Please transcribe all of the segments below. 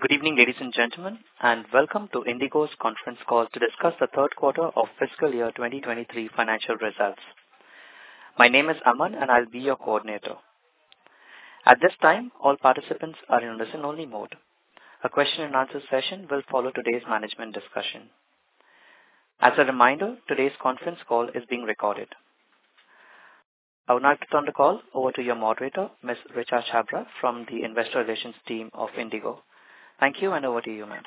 Good evening, ladies and gentlemen, and welcome to IndiGo's conference call to discuss the third quarter of fiscal year 2023 financial results. My name is Aman, and I'll be your coordinator. At this time, all participants are in listen-only mode. A question and answer session will follow today's management discussion. As a reminder, today's conference call is being recorded. I would like to turn the call over to your moderator, Ms. Richa Chhabra from the Investor Relations team of IndiGo. Thank you, and over to you, ma'am.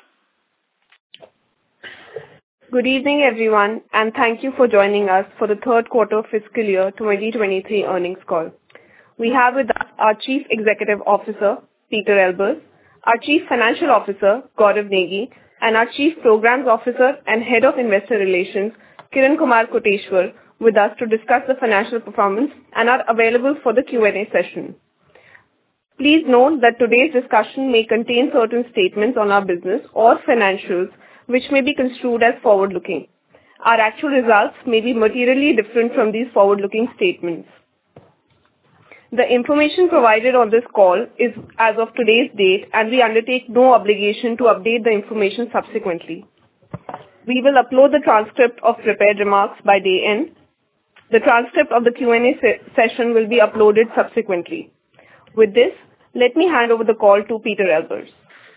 Good evening, everyone, and thank you for joining us for the third quarter fiscal year 2023 earnings call. We have with us our Chief Executive Officer, Pieter Elbers, our Chief Financial Officer, Gaurav Negi, and our Chief Programs Officer and Head of Investor Relations, Kiran Kumar Koteshwar, with us to discuss the financial performance and are available for the Q&A session. Please note that today's discussion may contain certain statements on our business or financials which may be construed as forward-looking. Our actual results may be materially different from these forward-looking statements. The information provided on this call is as of today's date, and we undertake no obligation to update the information subsequently. We will upload the transcript of prepared remarks by day end. The transcript of the Q&A session will be uploaded subsequently. With this, let me hand over the call to Pieter Elbers.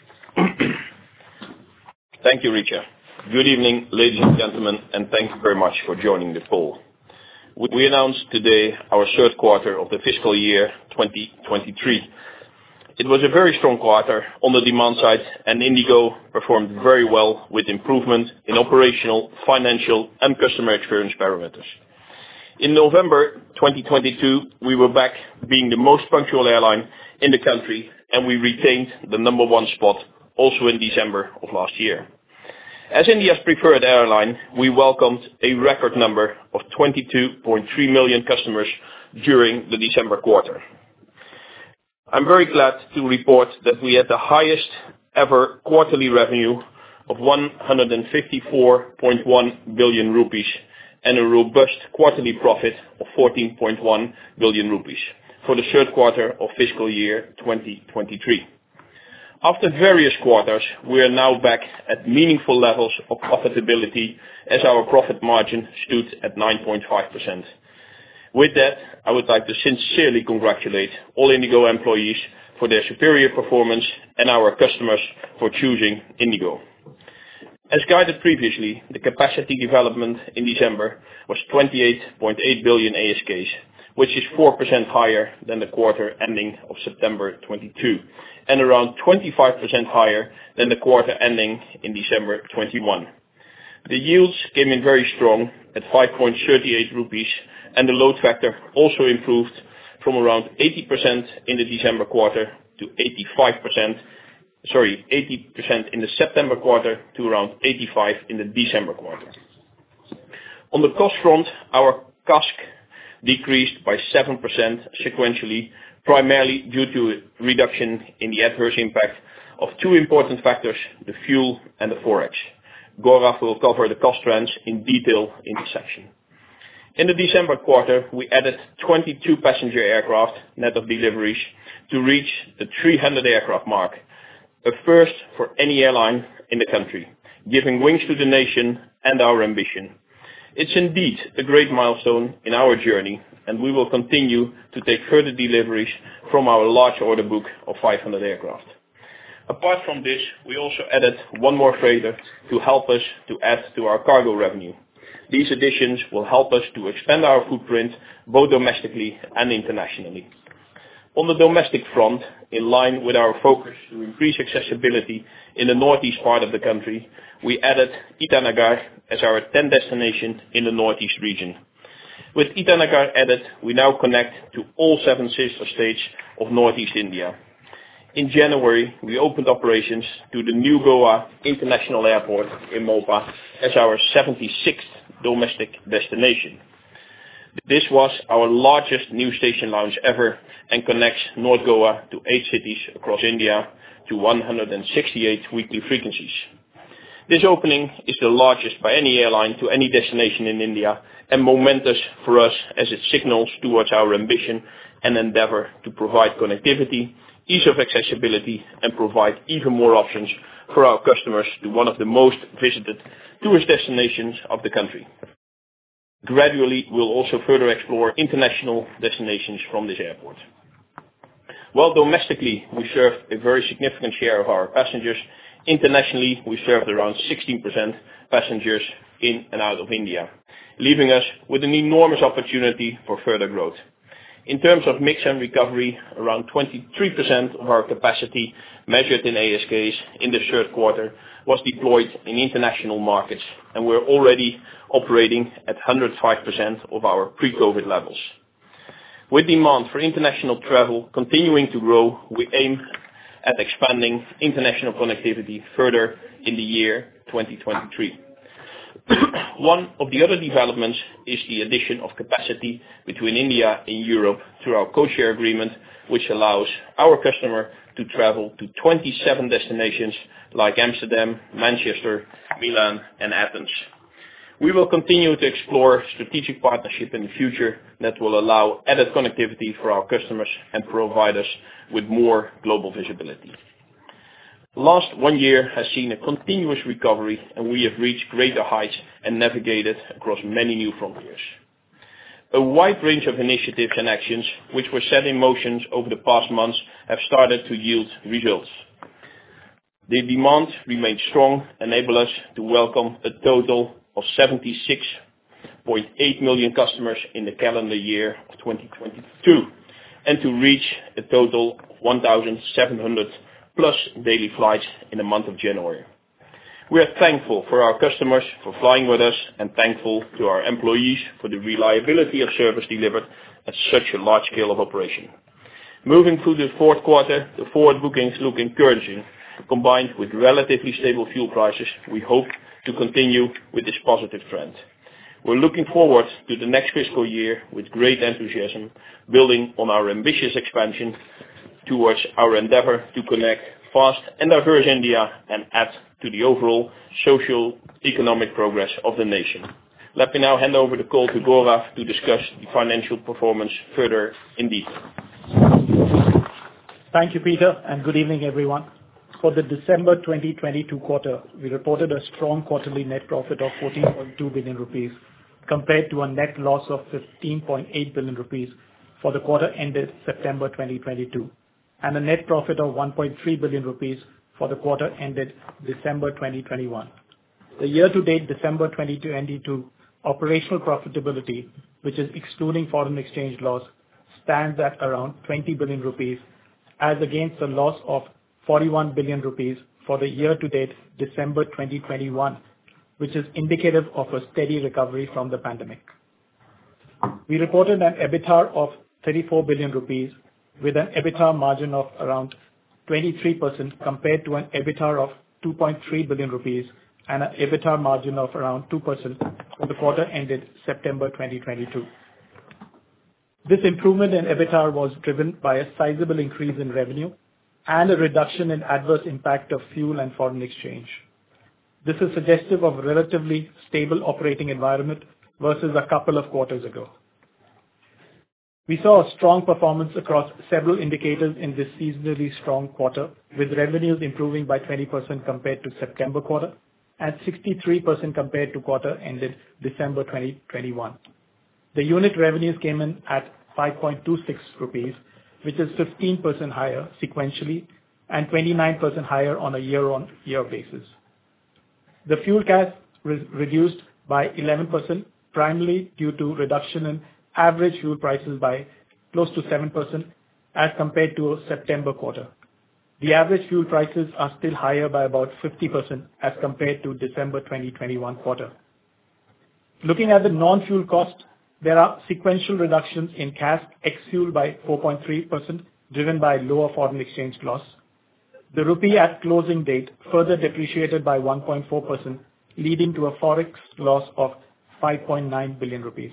Thank you, Richa. Good evening, ladies and gentlemen, and thank you very much for joining the call. We announced today our third quarter of the fiscal year 2023. It was a very strong quarter on the demand side, and IndiGo performed very well with improvement in operational, financial, and customer experience parameters. In November 2022, we were back being the most punctual airline in the country, and we retained the number one spot also in December of last year. As India's preferred airline, we welcomed a record number of 22.3 million customers during the December quarter. I'm very glad to report that we had the highest ever quarterly revenue of 154.1 billion rupees and a robust quarterly profit of 14.1 billion rupees for the third quarter of fiscal year 2023. After various quarters, we are now back at meaningful levels of profitability as our profit margin stood at 9.5%. With that, I would like to sincerely congratulate all IndiGo employees for their superior performance and our customers for choosing IndiGo. As guided previously, the capacity development in December was 28.8 billion ASKs, which is 4% higher than the quarter ending of September 22, and around 25% higher than the quarter ending in December 21. The yields came in very strong at 5.38 rupees, and the load factor also improved from around 80% in the December quarter to 80% in the September quarter to around 85% in the December quarter. On the cost front, our CASK decreased by 7% sequentially, primarily due to a reduction in the adverse impact of two important factors, the fuel and the Forex. Gaurav will cover the cost trends in detail in this section. In the December quarter, we added 22 passenger aircraft, net of deliveries, to reach the 300 aircraft mark, a first for any airline in the country, giving wings to the nation and our ambition. It's indeed a great milestone in our journey, and we will continue to take further deliveries from our large order book of 500 aircraft. Apart from this, we also added one more freighter to help us to add to our cargo revenue. These additions will help us to expand our footprint both domestically and internationally. On the domestic front, in line with our focus to increase accessibility in the northeast part of the country, we added Itanagar as our 10th destination in the northeast region. With Itanagar added, we now connect to all 7 sister states of northeast India. In January, we opened operations to the new Goa International Airport in Mopa as our 76th domestic destination. This was our largest new station launch ever and connects North Goa to 8 cities across India to 168 weekly frequencies. This opening is the largest by any airline to any destination in India and momentous for us as it signals towards our ambition and endeavor to provide connectivity ease of accessibility, and provide even more options for our customers to one of the most visited tourist destinations of the country. Gradually, we'll also further explore international destinations from this airport. While domestically we served a very significant share of our passengers, internationally we served around 16% passengers in and out of India, leaving us with an enormous opportunity for further growth. In terms of mix and recovery, around 23% of our capacity measured in ASKs in the third quarter was deployed in international markets, and we're already operating at 105% of our pre-COVID levels. With demand for international travel continuing to grow, we aim at expanding international connectivity further in the year 2023. One of the other developments is the addition of capacity between India and Europe through our codeshare agreement, which allows our customer to travel to 27 destinations like Amsterdam, Manchester, Milan, and Athens. We will continue to explore strategic partnership in the future that will allow added connectivity for our customers and provide us with more global visibility. The last 1 year has seen a continuous recovery, and we have reached greater heights and navigated across many new frontiers. A wide range of initiatives and actions which were set in motion over the past months have started to yield results. The demand remains strong, enable us to welcome a total of 76.8 million customers in the calendar year of 2022, and to reach a total 1,700 plus daily flights in the month of January. We are thankful for our customers for flying with us and thankful to our employees for the reliability of service delivered at such a large scale of operation. Moving through the fourth quarter, the forward bookings look encouraging. Combined with relatively stable fuel prices, we hope to continue with this positive trend. We're looking forward to the next fiscal year with great enthusiasm, building on our ambitious expansion towards our endeavor to connect fast and diverse India and add to the overall social economic progress of the nation. Let me now hand over the call to Gaurav to discuss the financial performance further in detail. Thank you, Peter, and good evening, everyone. For the December 2022 quarter, we reported a strong quarterly net profit of 14.2 billion rupees compared to a net loss of 15.8 billion rupees for the quarter ended September 2022, and a net profit of 1.3 billion rupees for the quarter ended December 2021. The year-to-date December 2022 operational profitability, which is excluding foreign exchange loss, stands at around 20 billion rupees as against a loss of 41 billion rupees for the year-to-date December 2021, which is indicative of a steady recovery from the pandemic. We reported an EBITDA of 34 billion rupees with an EBITDA margin of around 23% compared to an EBITDA of 2.3 billion rupees and an EBITDA margin of around 2% for the quarter ended September 2022. This improvement in EBITDA was driven by a sizable increase in revenue and a reduction in adverse impact of fuel and foreign exchange. This is suggestive of a relatively stable operating environment versus a couple of quarters ago. We saw a strong performance across several indicators in this seasonally strong quarter, with revenues improving by 20% compared to September quarter and 63% compared to quarter ended December 2021. The unit revenues came in at 5.26 rupees, which is 15% higher sequentially and 29% higher on a year-on-year basis. The fuel CASK reduced by 11%, primarily due to reduction in average fuel prices by close to 7% as compared to a September quarter. The average fuel prices are still higher by about 50% as compared to December 2021 quarter. Looking at the non-fuel cost, there are sequential reductions in CASK ex-fuel by 4.3%, driven by lower foreign exchange loss. The rupee at closing date further depreciated by 1.4%, leading to a forex loss of 5.9 billion rupees.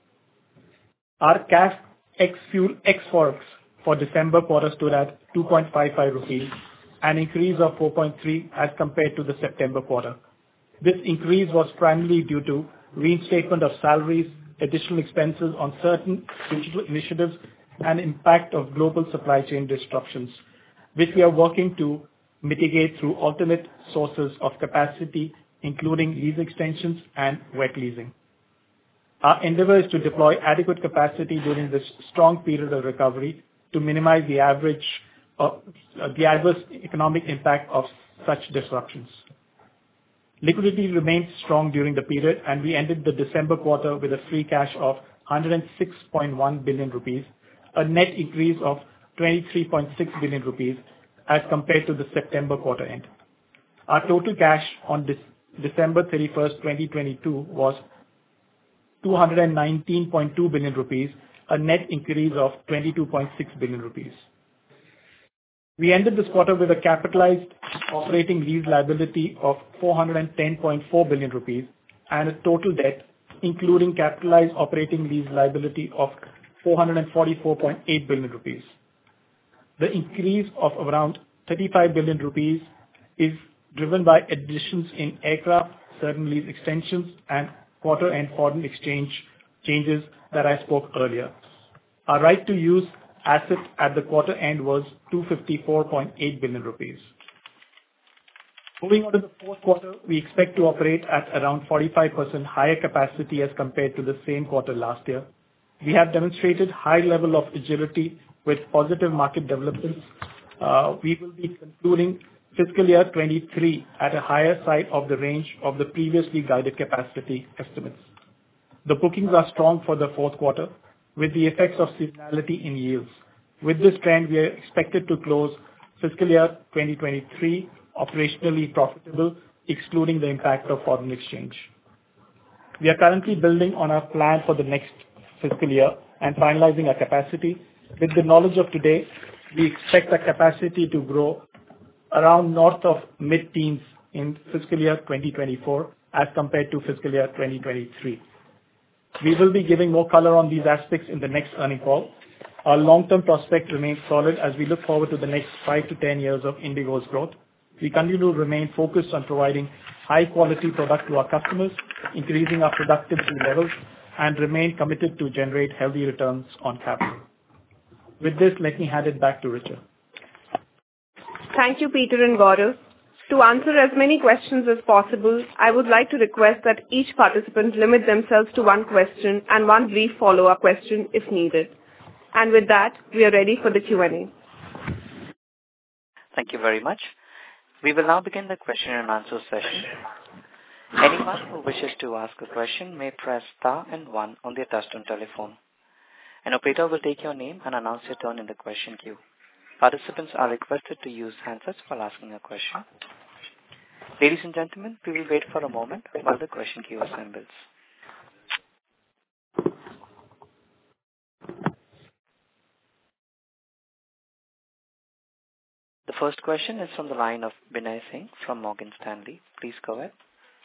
Our CASK ex-fuel ex-forex for December quarter stood at 2.55 rupees, an increase of 4.3 as compared to the September quarter. This increase was primarily due to reinstatement of salaries, additional expenses on certain digital initiatives, and impact of global supply chain disruptions, which we are working to mitigate through alternate sources of capacity, including lease extensions and wet leasing. Our endeavor is to deploy adequate capacity during this strong period of recovery to minimize the adverse economic impact of such disruptions. Liquidity remained strong during the period, and we ended the December quarter with a free cash of 106.1 billion rupees, a net increase of 23.6 billion rupees as compared to the September quarter end. Our total cash on December 31st, 2022 was 219.2 billion rupees, a net increase of 22.6 billion rupees. We ended this quarter with a capitalized operating lease liability of 410.4 billion rupees and a total debt, including capitalized operating lease liability of 444.8 billion rupees. The increase of around 35 billion rupees is driven by additions in aircraft, certain lease extensions, and quarter-end foreign exchange changes that I spoke earlier. Our right to use asset at the quarter end was 254.8 billion rupees. Moving on to the fourth quarter, we expect to operate at around 45% higher capacity as compared to the same quarter last year. We have demonstrated high level of agility with positive market developments. We will be concluding fiscal year 23 at a higher side of the range of the previously guided capacity estimates. The bookings are strong for the fourth quarter, with the effects of seasonality in yields. With this trend, we are expected to close fiscal year 2023 operationally profitable, excluding the impact of foreign exchange. We are currently building on our plan for the next fiscal year and finalizing our capacity. With the knowledge of today, we expect our capacity to grow around north of mid-teens in fiscal year 2024 as compared to fiscal year 2023. We will be giving more color on these aspects in the next earnings call. Our long-term prospect remains solid as we look forward to the next 5 to 10 years of IndiGo's growth. We continue to remain focused on providing high-quality product to our customers, increasing our productivity levels, and remain committed to generate healthy returns on capital. With this, let me hand it back to Richa. Thank you, Peter and Gaurav. To answer as many questions as possible, I would like to request that each participant limit themselves to one question and one brief follow-up question if needed. And with that, we are ready for the Q&A. Thank you very much. We will now begin the question and answer session. Anyone who wishes to ask a question may press star and one on their touchtone telephone. An operator will take your name and announce your turn in the question queue. Participants are requested to use handsets while asking a question. Ladies and gentlemen, we will wait for a moment while the question queue assembles. The first question is from the line of Binay Singh from Morgan Stanley. Please go ahead.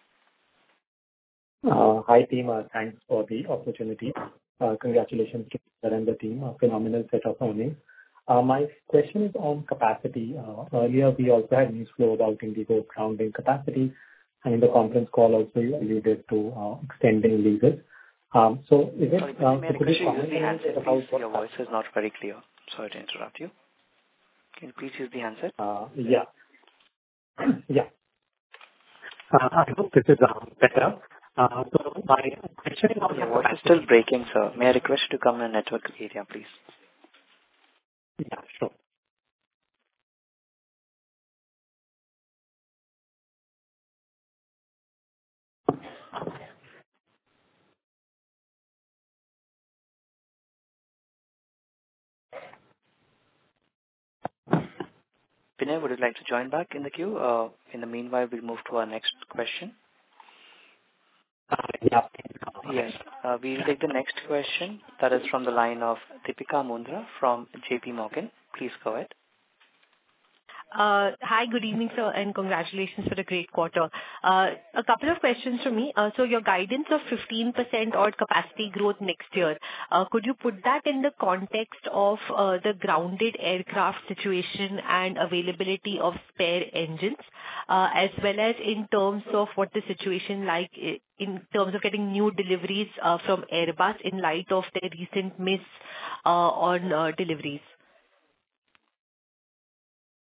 Hi, team. Thanks for the opportunity. Congratulations to Peter and the team. A phenomenal set of earnings. My question is on capacity. Earlier, we also had news flow about IndiGo grounding capacity, and in the conference call also you alluded to extending leases. So is it... Could you use the handset, please? Your voice is not very clear. Sorry to interrupt you. Can you please use the handset? Yeah. Yeah. I hope this is better. So my question is on... Your voice is still breaking, sir. May I request you to come in a network area, please? Yeah, sure. Binay, would you like to join back in the queue? In the meanwhile, we'll move to our next question. Yeah. Yes. We'll take the next question. That is from the line of Deepika Mundra from JP Morgan. Please go ahead. Hi, good evening, sir, and congratulations for the great quarter. A couple of questions from me. So your guidance of 15% odd capacity growth next year, could you put that in the context of the grounded aircraft situation and availability of spare engines, as well as in terms of what the situation like in terms of getting new deliveries from Airbus in light of their recent miss on deliveries?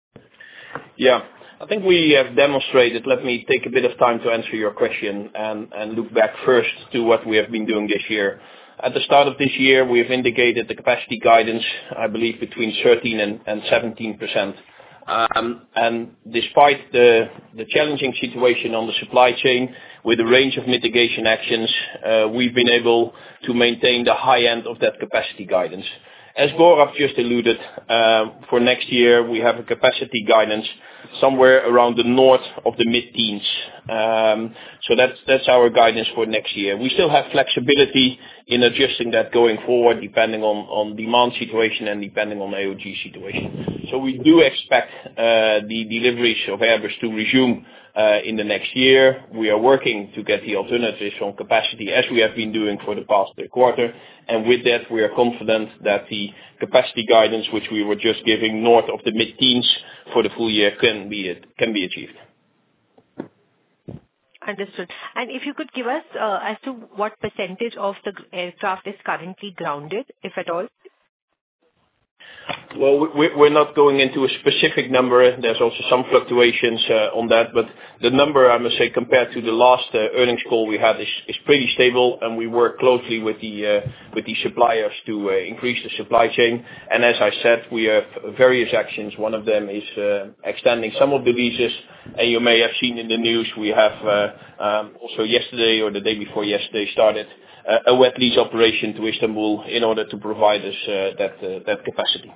Yeah, I think we have demonstrated. Let me take a bit of time to answer your question and look back first to what we have been doing this year. At the start of this year, we have indicated the capacity guidance, I believe, between 13% and 17%. And despite the challenging situation on the supply chain, with a range of mitigation actions, we've been able to maintain the high end of that capacity guidance. As Gaurav just alluded, for next year, we have a capacity guidance somewhere around the north of the mid-teens. So that's our guidance for next year. We still have flexibility in adjusting that going forward, depending on demand situation and depending on AOG situation. So we do expect the deliveries of Airbus to resume in the next year. We are working to get the alternatives on capacity as we have been doing for the past quarter. And with that, we are confident that the capacity guidance, which we were just giving north of the mid-teens for the full year, can be achieved. Understood. And if you could give us as to what percentage of the aircraft is currently grounded, if at all? Well, we're not going into a specific number. There's also some fluctuations on that, but the number, I must say, compared to the last earnings call we had, is pretty stable, and we work closely with the suppliers to increase the supply chain. And as I said, we have various actions. One of them is extending some of the leases, and you may have seen in the news we have also yesterday or the day before yesterday started a wet lease operation to Istanbul in order to provide us that capacity.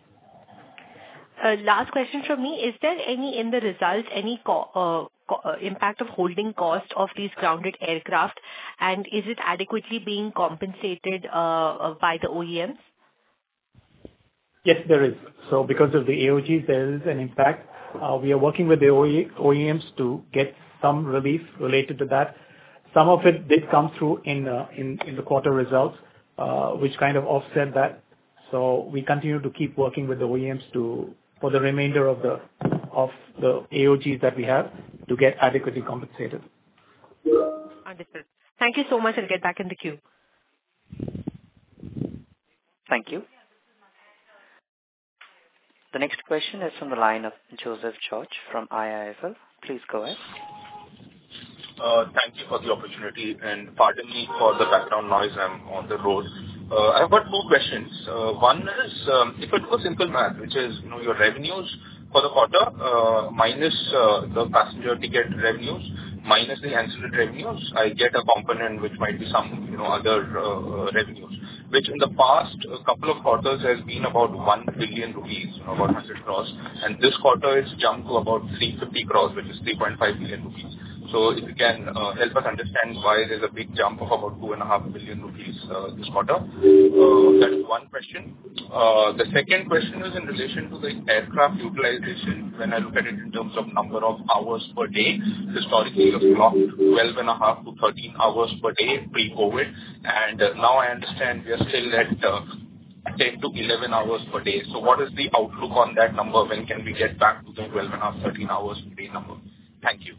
Last question from me. Is there any in the results, any impact of holding cost of these grounded aircraft, and is it adequately being compensated by the OEMs? Yes, there is. So because of the AOGs, there is an impact. We are working with the OEMs to get some relief related to that. Some of it did come through in the quarter results, which kind of offset that. So we continue to keep working with the OEMs for the remainder of the AOGs that we have to get adequately compensated. Understood. Thank you so much. I'll get back in the queue. Thank you. The next question is from the line of Joseph George from IIFL. Please go ahead. Thank you for the opportunity, and pardon me for the background noise. I'm on the road. I've got two questions. One is, if it was simple math, which is, your revenues for the quarter minus the passenger ticket revenues minus the ancillary revenues, I get a component which might be some, other revenues, which in the past couple of quarters has been about 1 billion rupees, about 100 crores, and this quarter it's jumped to about 350 crores, which is 3.5 billion rupees. So if you can help us understand why there's a big jump of about 2.5 billion rupees this quarter. That is one question. The second question is in relation to the aircraft utilization. When I look at it in terms of number of hours per day, historically you've clocked 12.5 to 13 hours per day pre-COVID, and now I understand we are still at 10 to 11 hours per day. So what is the outlook on that number? When can we get back to the 12.5, 13 hours per day number? Thank you.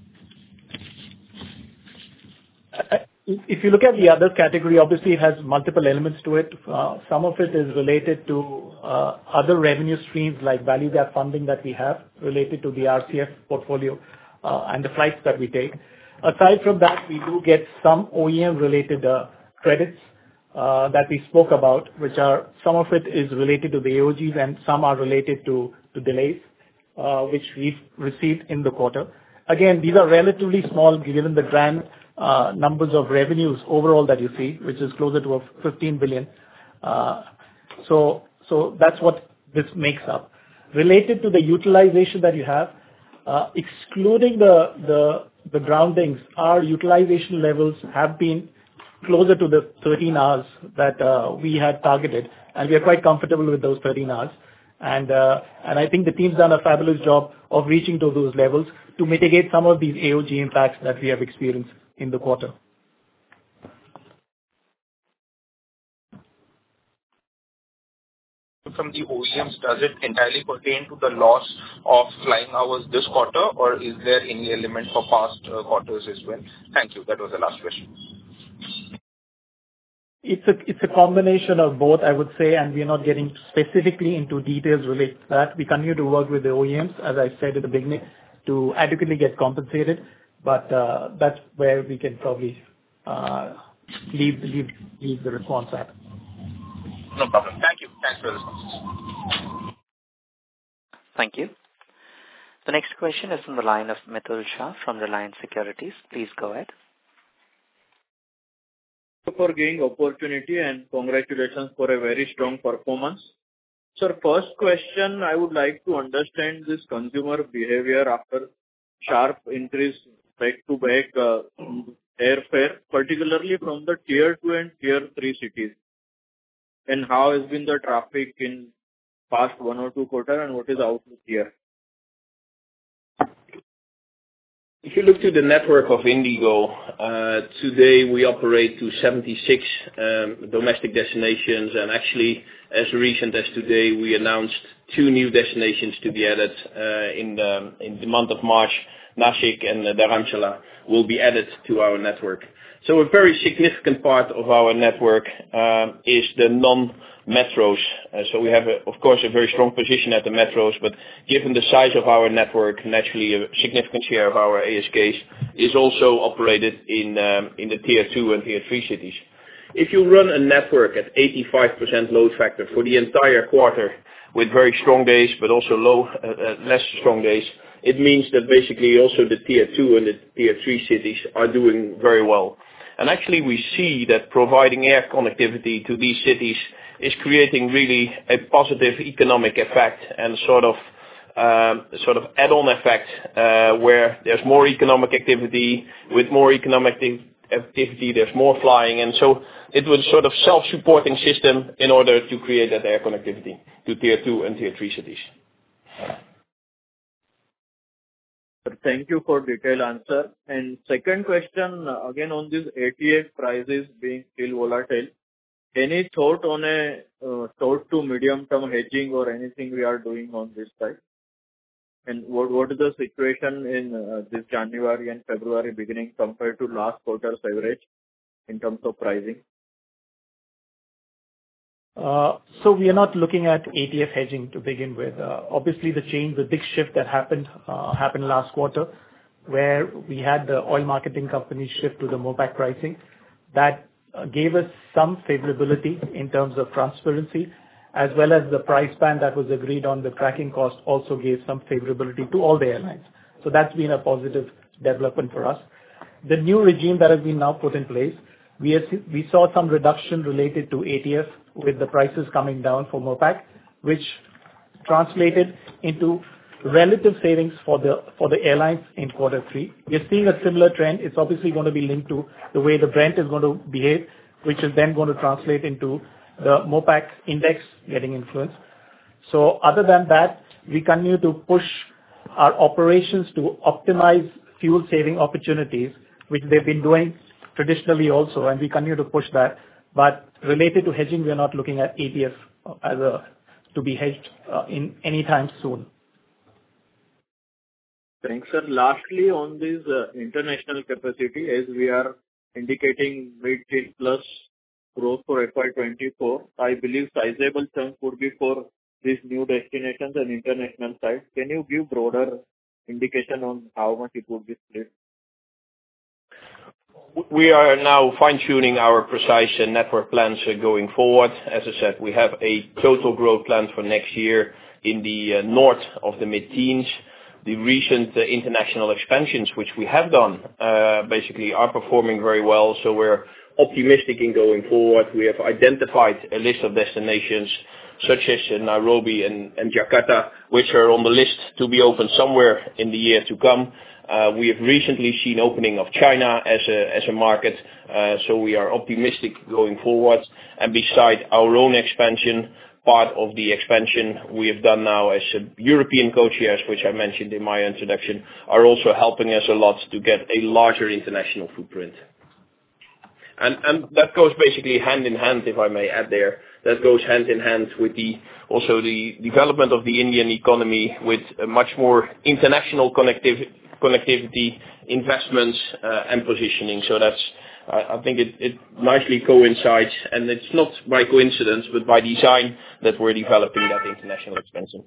If you look at the other category, obviously it has multiple elements to it. Some of it is related to other revenue streams like value gap funding that we have related to the RCF portfolio and the flights that we take. Aside from that, we do get some OEM-related credits that we spoke about, which are some of it is related to the AOGs and some are related to delays, which we've received in the quarter. Again, these are relatively small given the grand numbers of revenues overall that you see, which is closer to 15 billion. So that's what this makes up. Related to the utilization that you have, excluding the groundings, our utilization levels have been closer to the 13 hours that we had targeted, and we are quite comfortable with those 13 hours. And I think the team's done a fabulous job of reaching to those levels to mitigate some of these AOG impacts that we have experienced in the quarter. From the OEMs, does it entirely pertain to the loss of flying hours this quarter, or is there any element for past quarters as well? Thank you. That was the last question. It's a combination of both, I would say, and we're not getting specifically into details related to that. We continue to work with the OEMs, as I said at the beginning, to adequately get compensated, but that's where we can probably leave the response at. No problem. Thank you. Thanks for the responses. Thank you. The next question is from the line of Mitul Shah from Reliance Securities. Please go ahead. For giving opportunity and congratulations for a very strong performance. Sir, first question, I would like to understand this consumer behavior after sharp increase back-to-back airfare, particularly from the Tier 2 and Tier 3 cities. And how has been the traffic in past 1 or 2 quarters, and what is the outlook here? If you look to the network of IndiGo, today we operate to 76 domestic destinations, and actually, as recent as today, we announced 2 new destinations to be added in the month of March. Nashik and Dharamshala will be added to our network. So a very significant part of our network is the non-metros. So we have, of course, a very strong position at the metros, but given the size of our network, naturally a significant share of our ASKs is also operated in the Tier 2 and Tier 3 cities. If you run a network at 85% load factor for the entire quarter with very strong days, but also less strong days, it means that basically also the Tier 2 and the Tier 3 cities are doing very well. And actually we see that providing air connectivity to these cities is creating really a positive economic effect and sort of add-on effect where there's more economic activity. With more economic activity, there's more flying, and so it was sort of self-supporting system in order to create that air connectivity to Tier 2 and Tier 3 cities. Thank you for detailed answer. And second question, again on these ATF prices being still volatile. Any thought on a short to medium term hedging or anything we are doing on this side? And what is the situation in this January and February beginning compared to last quarter's average in terms of pricing? So we are not looking at ATF hedging to begin with. Obviously, the big shift that happened last quarter, where we had the oil marketing companies shift to the MOPAC pricing. That gave us some favorability in terms of transparency, as well as the price band that was agreed on the tracking cost also gave some favorability to all the airlines. So that's been a positive development for us. The new regime that has been now put in place, we saw some reduction related to ATF with the prices coming down for MOPAC, which translated into relative savings for the airlines in quarter 3. We are seeing a similar trend. It's obviously going to be linked to the way the Brent is going to behave, which is then going to translate into the MOPAC index getting influenced. So other than that, we continue to push our operations to optimize fuel saving opportunities, which they've been doing traditionally also, and we continue to push that. But related to hedging, we are not looking at ATF to be hedged in any time soon. Thanks, sir. Lastly, on this international capacity, as we are indicating mid-teen plus growth for FY24, I believe sizable chunk would be for these new destinations and international side. Can you give broader indication on how much it would be split? We are now fine-tuning our precise network plans going forward. As I said, we have a total growth plan for next year in the north of the mid-teens. The recent international expansions, which we have done, basically are performing very well. So we're optimistic in going forward. We have identified a list of destinations such as Nairobi and Jakarta, which are on the list to be opened somewhere in the year to come. We have recently seen opening of China as a market, so we are optimistic going forward. And beside our own expansion, part of the expansion we have done now as European codeshares, which I mentioned in my introduction, are also helping us a lot to get a larger international footprint. And that goes basically hand in hand, if I may add there. That goes hand in hand with also the development of the Indian economy with a much more international connectivity investments and positioning. So that's, I think it nicely coincides, and it's not by coincidence, but by design that we're developing that international expansion.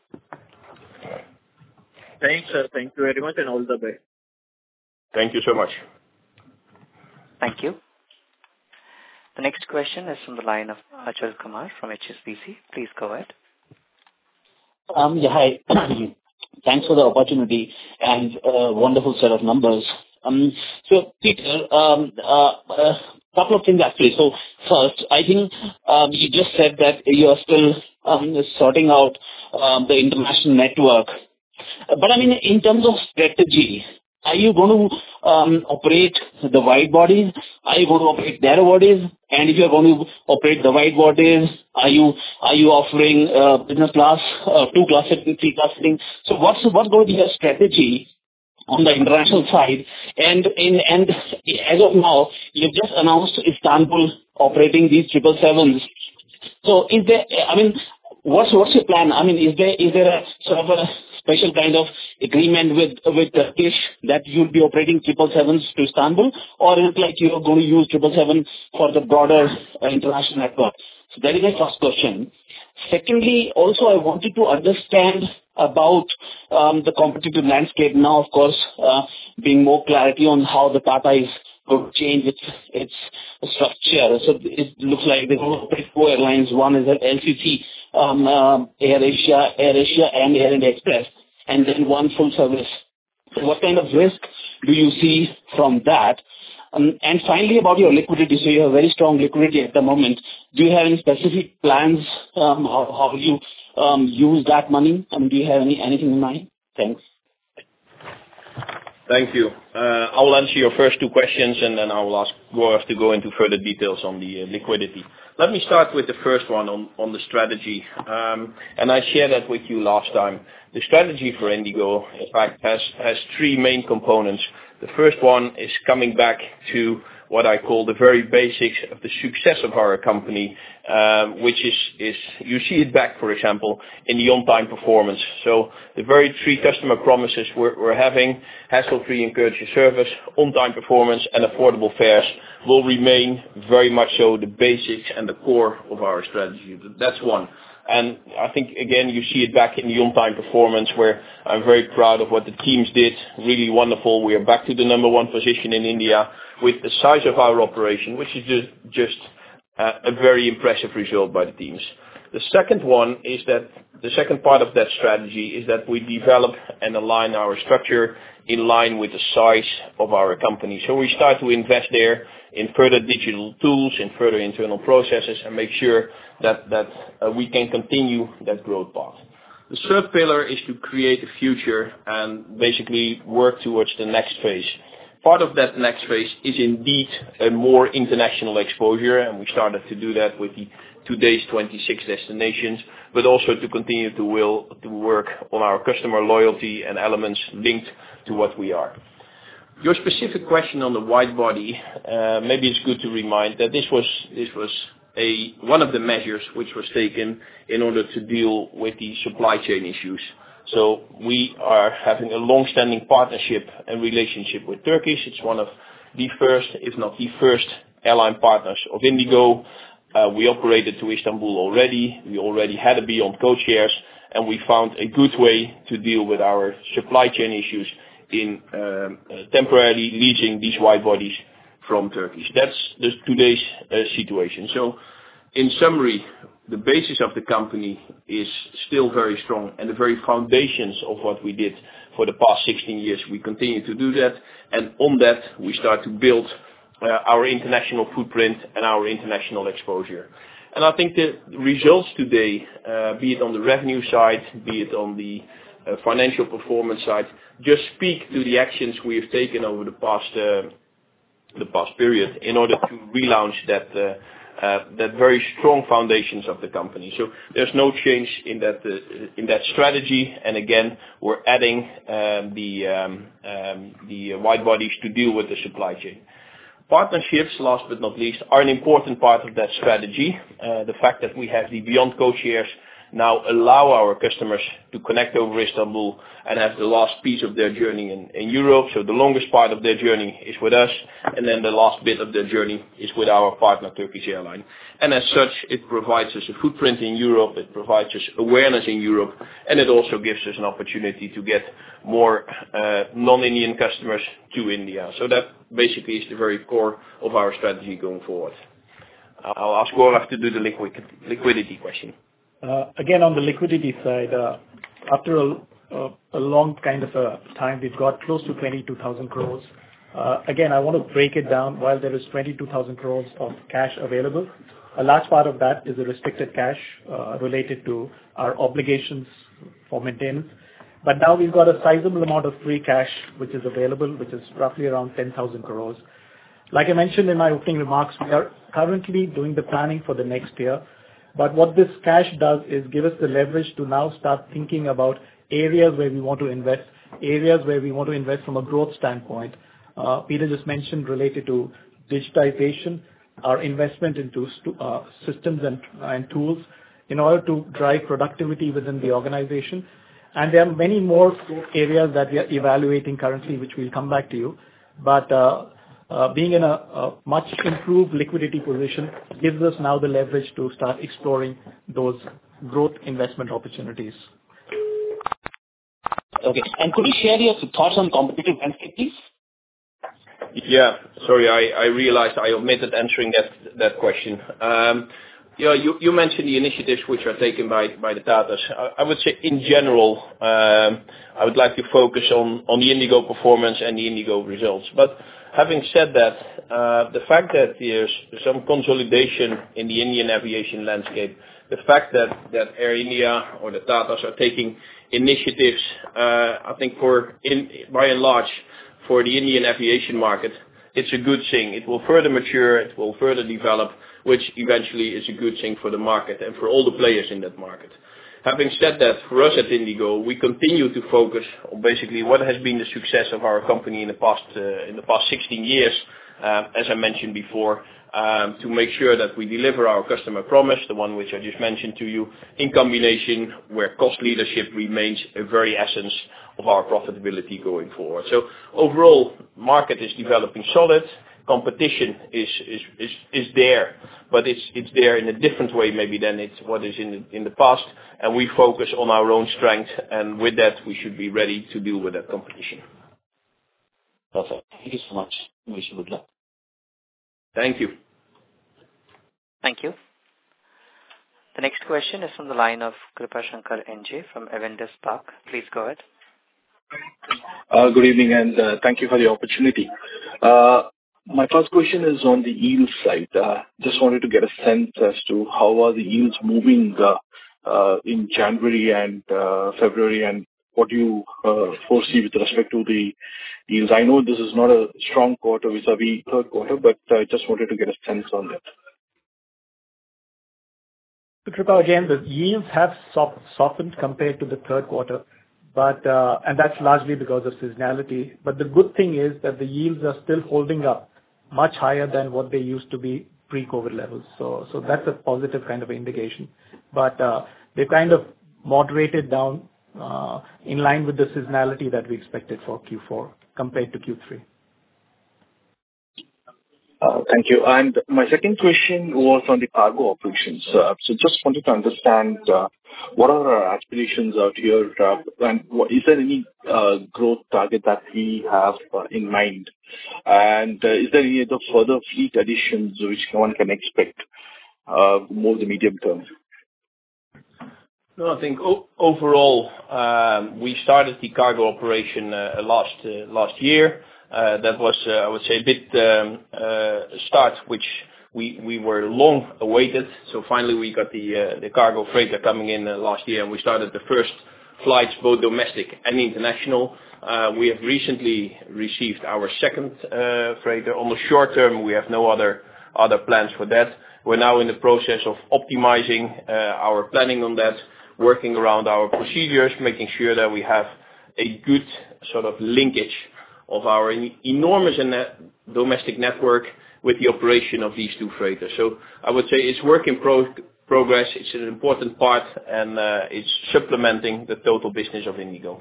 Thanks, sir. Thank you very much, and all the best. Thank you so much. Thank you. The next question is from the line of Achal Kumar from HSBC. Please go ahead. Yeah, hi. Thanks for the opportunity and wonderful set of numbers. So, Peter, couple of things actually. So, first, I think you just said that you are still sorting out the international network. But I mean, in terms of strategy, are you going to operate the wide bodies? Are you going to operate narrow bodies? And if you're going to operate the wide bodies, are you offering business class, 2 class sitting, 3 class sitting? So what's going to be your strategy on the international side? And as of now, you've just announced Istanbul operating these 777s. So is there, I mean, what's your plan? I mean, is there a sort of a special kind of agreement with Turkish that you'll be operating 777s to Istanbul, or is it like you're going to use 777 for the broader international network? So that is my first question. Secondly, also I wanted to understand about the competitive landscape now, of course, being more clarity on how the Tata is going to change its structure. So it looks like they're going to operate 4 airlines. One is LCC, AirAsia and Air India Express, and then one full service. So what kind of risk do you see from that? And finally, about your liquidity. So you have very strong liquidity at the moment. Do you have any specific plans how you use that money? I mean, do you have anything in mind? Thanks. Thank you. I will answer your first 2 questions, and then I will ask Gaurav to go into further details on the liquidity. Let me start with the first one on the strategy. And I shared that with you last time. The strategy for IndiGo, in fact, has 3 main components. The first one is coming back to what I call the very basics of the success of our company, which is you see it back, for example, in the on-time performance. So the very 3 customer promises we're having, hassle-free and courteous service, on-time performance, and affordable fares will remain very much so the basics and the core of our strategy. That's one. And I think, again, you see it back in the on-time performance, where I'm very proud of what the teams did. Really wonderful. We are back to the number 1 position in India with the size of our operation, which is just a very impressive result by the teams. The second one is that the second part of that strategy is that we develop and align our structure in line with the size of our company. So we start to invest there in further digital tools, in further internal processes, and make sure that we can continue that growth path. The third pillar is to create a future and basically work towards the next phase. Part of that next phase is indeed a more international exposure, and we started to do that with today's 26 destinations, but also to continue to work on our customer loyalty and elements linked to what we are. Your specific question on the wide body, maybe it's good to remind that this was one of the measures which was taken in order to deal with the supply chain issues. So we are having a long-standing partnership and relationship with Turkish. It's one of the first, if not the first, airline partners of IndiGo. We operated to Istanbul already. We already had a Beyond co-chairs, and we found a good way to deal with our supply chain issues in temporarily leasing these wide bodies from Turkish. That's today's situation. So in summary, the basis of the company is still very strong, and the very foundations of what we did for the past 16 years, we continue to do that. And on that, we start to build our international footprint and our international exposure. And I think the results today, be it on the revenue side, be it on the financial performance side, just speak to the actions we have taken over the past period in order to relaunch that very strong foundations of the company. So there's no change in that strategy. And again, we're adding the wide bodies to deal with the supply chain. Partnerships, last but not least, are an important part of that strategy. The fact that we have the Beyond co-chairs now allow our customers to connect over Istanbul and have the last piece of their journey in Europe. So the longest part of their journey is with us, and then the last bit of their journey is with our partner, Turkish Airlines. And as such, it provides us a footprint in Europe, it provides us awareness in Europe, and it also gives us an opportunity to get more non-Indian customers to India. So that basically is the very core of our strategy going forward. I'll ask Gaurav to do the liquidity question. Again, on the liquidity side, after a long kind of a time, we've got close to 22,000 crores. Again, I want to break it down. While there is 22,000 crores of cash available, a large part of that is a restricted cash related to our obligations for maintenance. But now we've got a sizable amount of free cash which is available, which is roughly around 10,000 crores. Like I mentioned in my opening remarks, we are currently doing the planning for the next year. But what this cash does is give us the leverage to now start thinking about areas where we want to invest, areas where we want to invest from a growth standpoint. Peter just mentioned related to digitization, our investment into systems and tools in order to drive productivity within the organization. And there are many more areas that we are evaluating currently, which we'll come back to you. But being in a much improved liquidity position gives us now the leverage to start exploring those growth investment opportunities. Okay. And could you share your thoughts on competitive landscape, please? Yeah, sorry, I realized I omitted answering that question. You mentioned the initiatives which are taken by the Tatas. I would say in general, I would like to focus on the Indigo performance and the Indigo results. But having said that, the fact that there's some consolidation in the Indian aviation landscape, the fact that Air India or the Tatas are taking initiatives, I think by and large, for the Indian aviation market, it's a good thing. It will further mature, it will further develop, which eventually is a good thing for the market and for all the players in that market. Having said that, for us at Indigo, we continue to focus on basically what has been the success of our company in the past 16 years, as I mentioned before, to make sure that we deliver our customer promise, the one which I just mentioned to you, in combination where cost leadership remains a very essence of our profitability going forward. So overall, market is developing solid. Competition is there, but it's there in a different way maybe than it's what is in the past, and we focus on our own strength, and with that we should be ready to deal with that competition. Perfect. Thank you so much. Wish you good luck. Thank you. Thank you. The next question is from the line of Kripashankar NJ from Avendus Spark. Please go ahead. Good evening, and thank you for the opportunity. My first question is on the yield side. Just wanted to get a sense as to how are the yields moving in January and February, and what do you foresee with respect to the yields? I know this is not a strong quarter vis-a-vis third quarter, but I just wanted to get a sense on that. Kripa, again, the yields have softened compared to the third quarter, and that's largely because of seasonality. But the good thing is that the yields are still holding up much higher than what they used to be pre-COVID levels. So that's a positive kind of indication. But they kind of moderated down in line with the seasonality that we expected for Q4 compared to Q3. Thank you. And my second question was on the cargo operations. So just wanted to understand what are our aspirations out here, and is there any growth target that we have in mind? And is there any other further fleet additions which one can expect more the medium term? No, I think overall we started the cargo operation last year. That was, I would say, a bit start which we were long awaited. So finally we got the cargo freighter coming in last year, and we started the first flights, both domestic and international. We have recently received our second freighter. On the short term, we have no other plans for that. We're now in the process of optimizing our planning on that, working around our procedures, making sure that we have a good sort of linkage of our enormous domestic network with the operation of these two freighters. So I would say it's work in progress. It's an important part, and it's supplementing the total business of Indigo.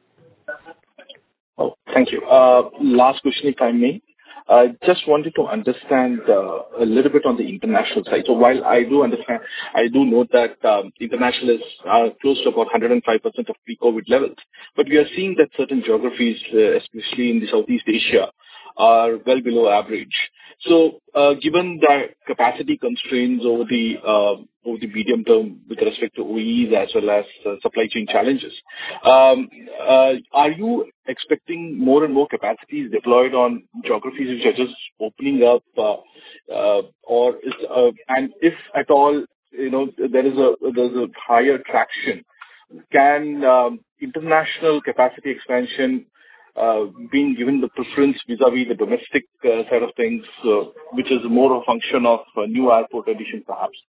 Oh, thank you. Last question, if I may. Just wanted to understand a little bit on the international side. So while I do understand, I do note that international is close to about 105% of pre-COVID levels. But we are seeing that certain geographies, especially in the Southeast Asia, are well below average. So given the capacity constraints over the medium term with respect to OEs as well as supply chain challenges, are you expecting more and more capacities deployed on geographies which are just opening up, and if at all, there's a higher traction, can international capacity expansion being given the preference vis-a-vis the domestic side of things, which is more a function of new airport addition, perhaps?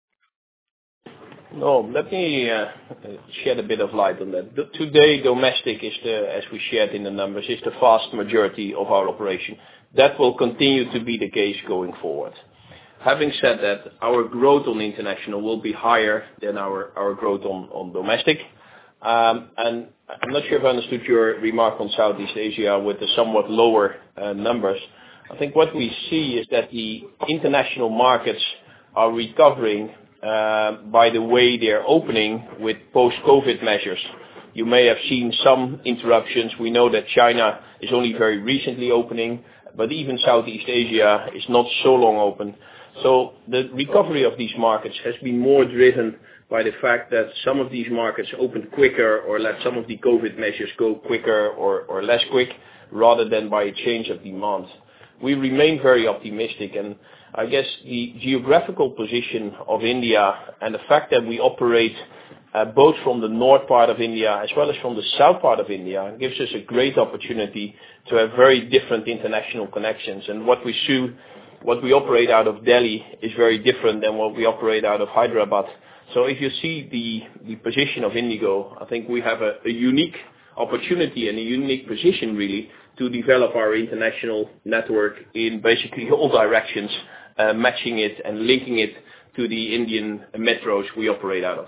No, let me shed a bit of light on that. Today, domestic is as we shared in the numbers, is the vast majority of our operation. That will continue to be the case going forward. Having said that, our growth on international will be higher than our growth on domestic. And I'm not sure if I understood your remark on Southeast Asia with the somewhat lower numbers. I think what we see is that the international markets are recovering by the way they're opening with post-COVID measures. You may have seen some interruptions. We know that China is only very recently opening, but even Southeast Asia is not so long open. So the recovery of these markets has been more driven by the fact that some of these markets opened quicker or let some of the COVID measures go quicker or less quick, rather than by a change of demand. We remain very optimistic, and I guess the geographical position of India and the fact that we operate both from the north part of India as well as from the south part of India gives us a great opportunity to have very different international connections. And what we operate out of Delhi is very different than what we operate out of Hyderabad. So if you see the position of Indigo, I think we have a unique opportunity and a unique position really to develop our international network in basically all directions, matching it and linking it to the Indian metros we operate out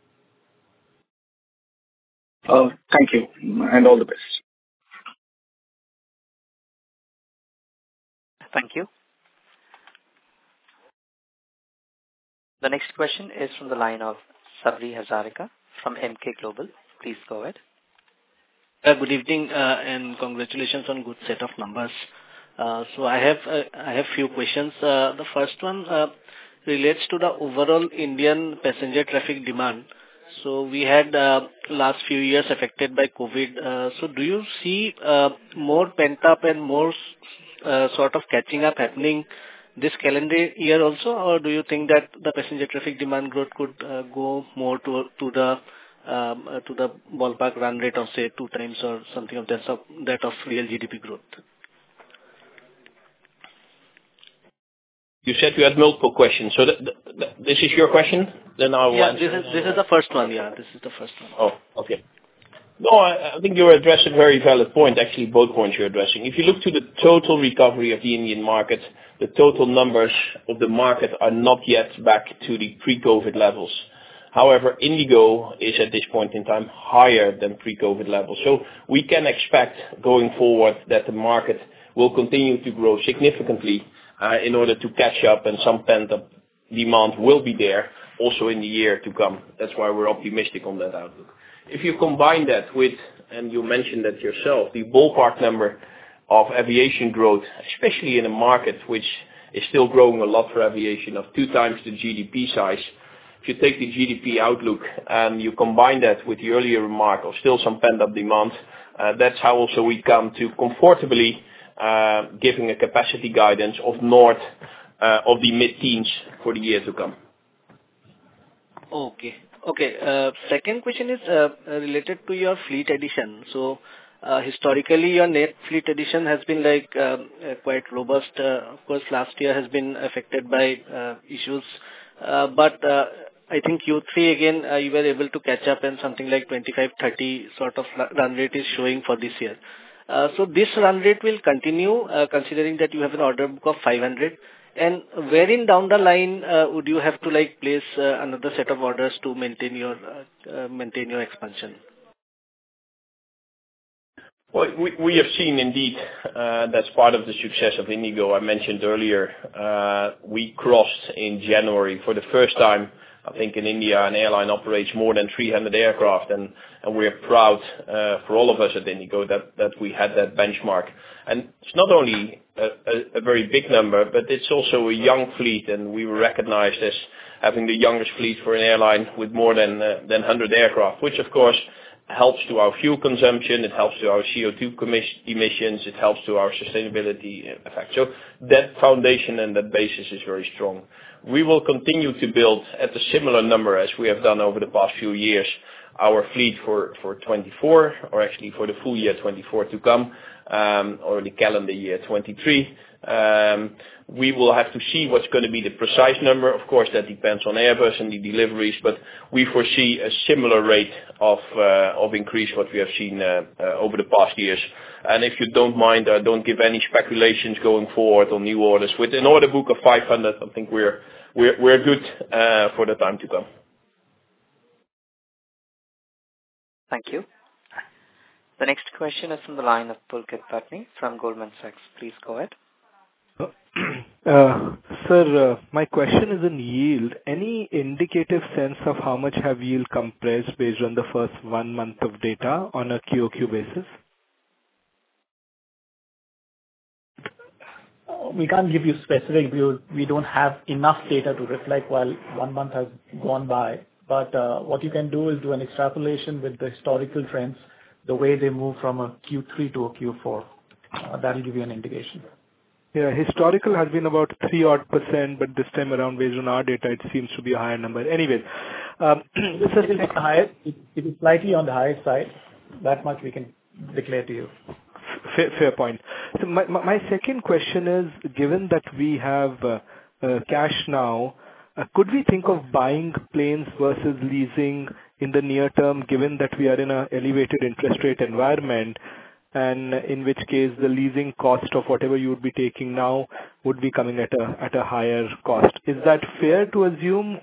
of. Thank you, and all the best. Thank you. The next question is from the line of Sabri Hazarika from Emkay Global. Please go ahead. Good evening, and congratulations on good set of numbers. So I have few questions. The first one relates to the overall Indian passenger traffic demand. So we had last few years affected by COVID. So do you see more pent up and more sort of catching up happening this calendar year also, or do you think that the passenger traffic demand growth could go more to the ballpark run rate of say 2 times or something of that of real GDP growth? You said you had multiple questions, so this is your question? Then I will answer. This is the first one. Yeah, this is the first one. Oh, okay. No, I think you addressed a very valid point. Actually, both points you're addressing. If you look to the total recovery of the Indian market, the total numbers of the market are not yet back to the pre-COVID levels. However, Indigo is at this point in time higher than pre-COVID levels. So we can expect going forward that the market will continue to grow significantly in order to catch up, and some pent-up demand will be there also in the year to come. That's why we're optimistic on that outlook. If you combine that with, and you mentioned that yourself, the ballpark number of aviation growth, especially in a market which is still growing a lot for aviation of 2 times the GDP size. If you take the GDP outlook and you combine that with the earlier remark of still some pent-up demand, that's how also we come to comfortably giving a capacity guidance of north of the mid-teens for the year to come. Okay. Second question is related to your fleet addition. So historically, your net fleet addition has been like quite robust. Of course, last year has been affected by issues, but I think Q3 again you were able to catch up, and something like 25-30 sort of run rate is showing for this year. So this run rate will continue considering that you have an order book of 500. And wherein down the line would you have to place another set of orders to maintain your expansion? Well, we have seen indeed that's part of the success of IndiGo. I mentioned earlier, we crossed in January for the first time, I think in India, an airline operates more than 300 aircraft, and we're proud for all of us at IndiGo that we had that benchmark. And it's not only a very big number, but it's also a young fleet, and we were recognized as having the youngest fleet for an airline with more than 100 aircraft, which of course helps to our fuel consumption, it helps to our CO2 emissions, it helps to our sustainability effect. So that foundation and that basis is very strong. We will continue to build at a similar number as we have done over the past few years, our fleet for 24, or actually for the full year 24 to come, or the calendar year 23. We will have to see what's going to be the precise number. Of course, that depends on Airbus and the deliveries, but we foresee a similar rate of increase what we have seen over the past years. And if you don't mind, I don't give any speculations going forward on new orders. With an order book of 500, I think we're good for the time to come. Thank you. The next question is from the line of Pulkit Patni from Goldman Sachs. Please go ahead. Sir, my question is in yield. Any indicative sense of how much have yield compressed based on the first 1 month of data on a QOQ basis? We can't give you specific views. We don't have enough data to reflect while 1 month has gone by. But what you can do is do an extrapolation with the historical trends, the way they move from a Q3 to a Q4. That will give you an indication. Yeah, historical has been about 3% but this time around, based on our data, it seems to be a higher number. Anyways, it is slightly on the higher side. That much we can declare to you. Fair point. So my second question is, given that we have cash now, could we think of buying planes versus leasing in the near term, given that we are in an elevated interest rate environment, and in which case the leasing cost of whatever you would be taking now would be coming at a higher cost? Is that fair to assume?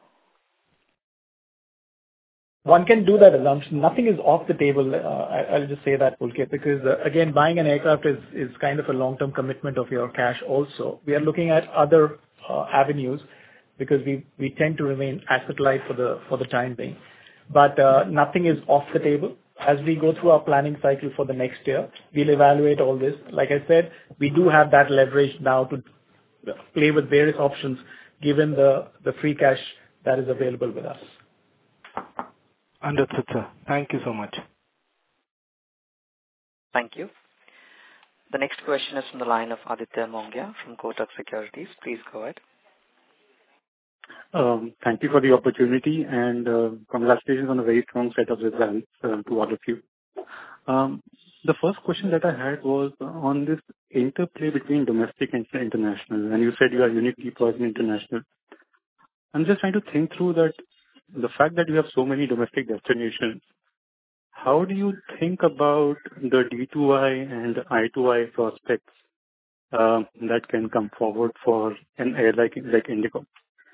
One can do that assumption. Nothing is off the table. I'll just say that, Pulkit, because again, buying an aircraft is kind of a long-term commitment of your cash also. We are looking at other avenues because we tend to remain asset light for the time being. But nothing is off the table. As we go through our planning cycle for the next year, we'll evaluate all this. Like I said, we do have that leverage now to play with various options given the free cash that is available with us. Understood, sir. Thank you so much. Thank you. The next question is from the line of Aditya Mongia from Kotak Securities. Please go ahead. Thank you for the opportunity, and congratulations on a very strong set of results to all of you. The first question that I had was on this interplay between domestic and international, and you said you are uniquely poised in international. I'm just trying to think through that, the fact that you have so many domestic destinations, how do you think about the D2I and I2I prospects that can come forward for an air like IndiGo?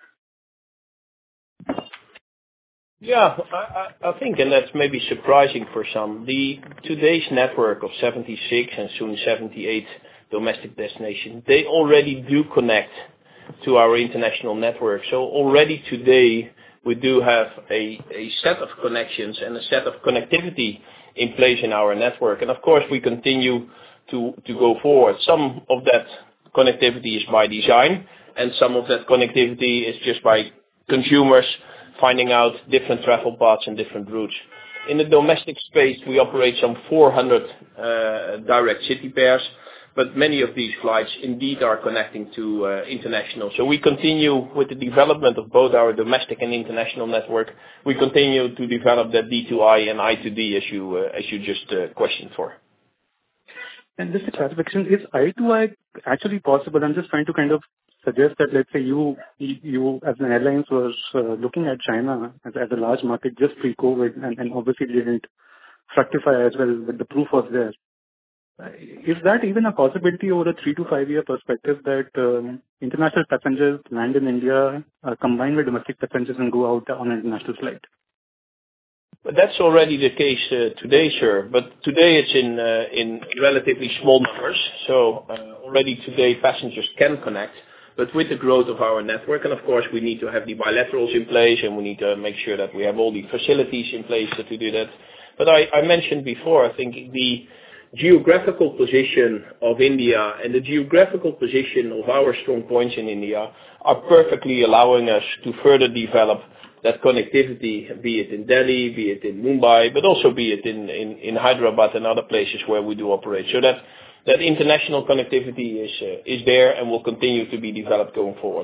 Yeah, I think, and that's maybe surprising for some, today's network of 76 and soon 78 domestic destinations, they already do connect to our international network. So already today, we do have a set of connections and a set of connectivity in place in our network. And of course, we continue to go forward. Some of that connectivity is by design, and some of that connectivity is just by consumers finding out different travel paths and different routes. In the domestic space, we operate some 400 direct city pairs, but many of these flights indeed are connecting to international. So we continue with the development of both our domestic and international network. We continue to develop that D2I and I2D as you just questioned for. And just a clarification, is I2I actually possible? I'm just trying to kind of suggest that, let's say you as an airlines was looking at China as a large market just pre-COVID, and obviously didn't fructify as well, but the proof was there. is that even a possibility over a 3 to 5 year perspective that international passengers land in India, combine with domestic passengers and go out on an international flight? But that's already the case today, sir. But today it's in relatively small numbers. So already today passengers can connect. But with the growth of our network, and of course we need to have the bilaterals in place, and we need to make sure that we have all the facilities in place to do that. But I mentioned before, I think the geographical position of India and the geographical position of our strong points in India are perfectly allowing us to further develop that connectivity, be it in Delhi, be it in Mumbai, but also be it in Hyderabad and other places where we do operate. So that international connectivity is there and will continue to be developed going forward.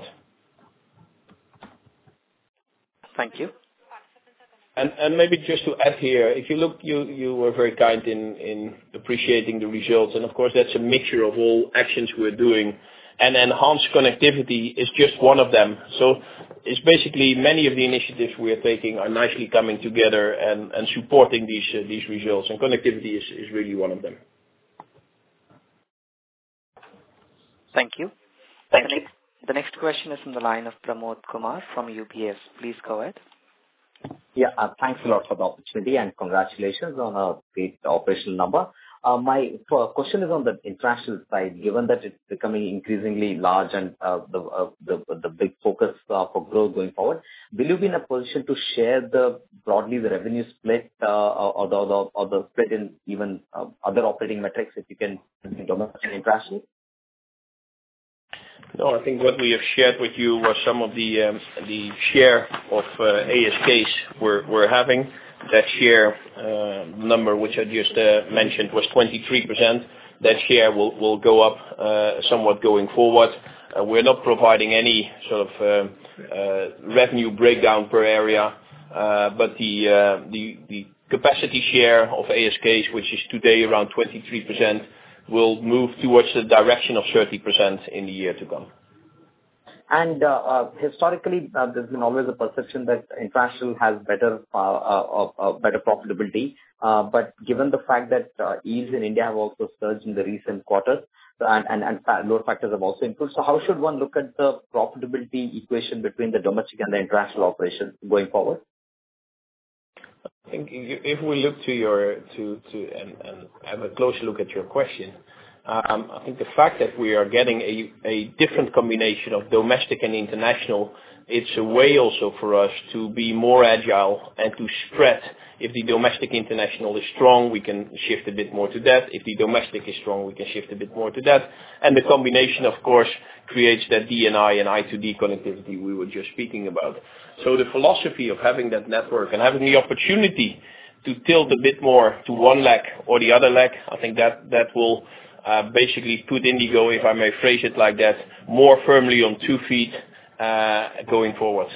Thank you. And maybe just to add here, if you look, you were very kind in appreciating the results, and of course that's a mixture of all actions we're doing, and enhanced connectivity is just one of them. So it's basically many of the initiatives we are taking are nicely coming together and supporting these results, and connectivity is really one of them. Thank you. Thank you. The next question is from the line of Pramod Kumar from UBS. Please go ahead. Yeah, thanks a lot for the opportunity and congratulations on a great operational number. My question is on the international side. Given that it's becoming increasingly large and the big focus for growth going forward, will you be in a position to share broadly the revenue split or the split in even other operating metrics if you can, domestic and international? No, I think what we have shared with you was some of the share of ASKs we're having. That share number, which I just mentioned, was 23%. That share will go up somewhat going forward. We're not providing any sort of revenue breakdown per area, but the capacity share of ASKs, which is today around 23%, will move towards the direction of 30% in the year to come. And historically, there's been always a perception that international has better profitability. But given the fact that yields in India have also surged in the recent quarters, and load factors have also improved, so how should one look at the profitability equation between the domestic and the international operations going forward? I think if we look and have a closer look at your question, I think the fact that we are getting a different combination of domestic and international, it's a way also for us to be more agile and to spread. If the domestic international is strong, we can shift a bit more to that. If the domestic is strong, we can shift a bit more to that. And the combination, of course, creates that DNI and I2D connectivity we were just speaking about. So the philosophy of having that network and having the opportunity to tilt a bit more to one leg or the other leg, I think that will basically put IndiGo, if I may phrase it like that, more firmly on 2 feet going forward.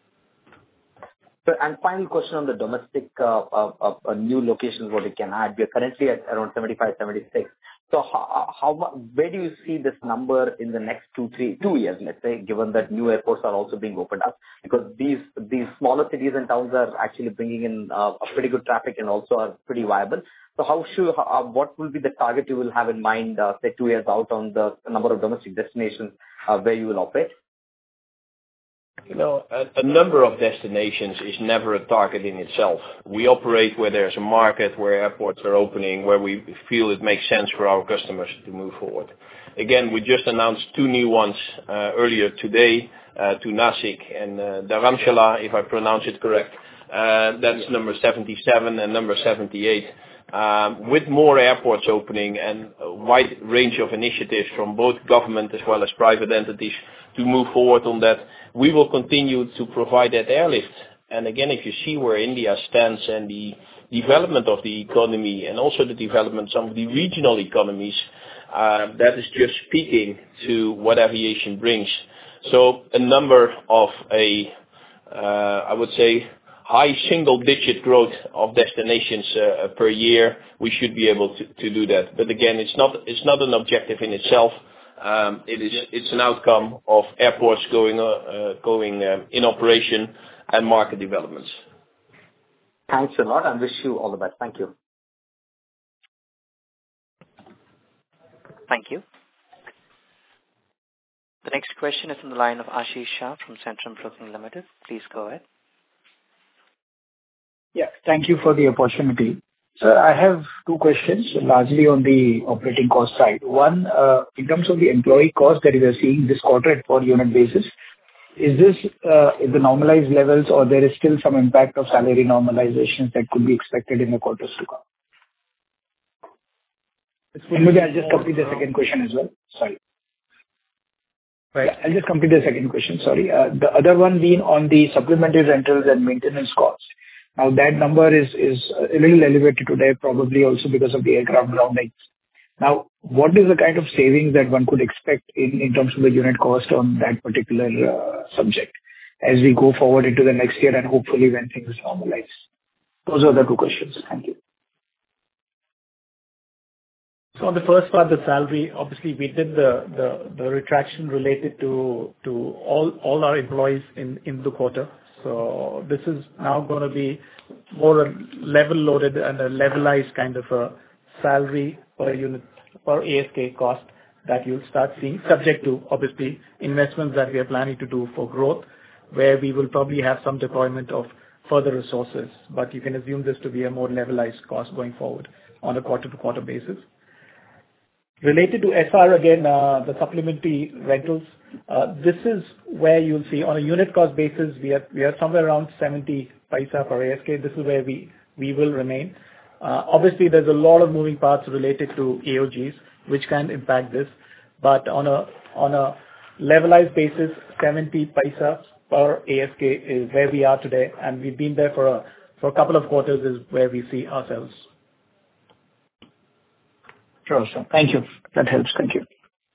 And final question on the domestic new locations, what you can add. We are currently at around 75, 76. So where do you see this number in the next 2 years, let's say, given that new airports are also being opened up? Because these smaller cities and towns are actually bringing in a pretty good traffic and also are pretty viable. So what will be the target you will have in mind, say 2 years out, on the number of domestic destinations where you will operate? A number of destinations is never a target in itself. We operate where there's a market, where airports are opening, where we feel it makes sense for our customers to move forward. Again, we just announced 2 new ones earlier today to Nasik and Dharamshala, if I pronounce it correct. That's number 77 and number 78. With more airports opening and a wide range of initiatives from both government as well as private entities to move forward on that, we will continue to provide that airlift. And again, if you see where India stands and the development of the economy and also the development of some of the regional economies, that is just speaking to what aviation brings. So a number of I would say, high single-digit growth of destinations per year, we should be able to do that. But again, it's not an objective in itself. It's an outcome of airports going in operation and market developments. Thanks a lot and wish you all the best. Thank you. Thank you. The next question is on the line of Ashish Shah from Centrum Broking Limited. Please go ahead. Yeah, thank you for the opportunity. Sir, I have two questions, largely on the operating cost side. One, in terms of the employee cost that we are seeing this quarter at per unit basis, is this in the normalized levels, or there is still some impact of salary normalizations that could be expected in the quarters to come? And maybe I'll just complete the second question as well. Sorry. Right. Yeah, I'll just complete the second question. Sorry. The other one being on the supplementary rentals and maintenance costs. Now, that number is a little elevated today, probably also because of the aircraft groundings. Now, what is the kind of savings that one could expect in terms of the unit cost on that particular subject as we go forward into the next year and hopefully when things normalize? Those are the two questions. Thank you. So on the first part, the salary, obviously we did the retraction related to all our employees in the quarter. So this is now going to be more level loaded and a levelized kind of a salary per unit, per ASK cost that you'll start seeing, subject to obviously investments that we are planning to do for growth, where we will probably have some deployment of further resources. But you can assume this to be a more levelized cost going forward on a quarter-to-quarter basis. Related to SR again, the supplementary rentals, this is where you'll see on a unit cost basis, we are somewhere around 70 paisa per ASK. This is where we will remain. Obviously, there's a lot of moving parts related to AOGs, which can impact this. But on a levelized basis, 70 paisa per ASK is where we are today, and we've been there for a couple of quarters is where we see ourselves. Sure, sir. Thank you. That helps. Thank you.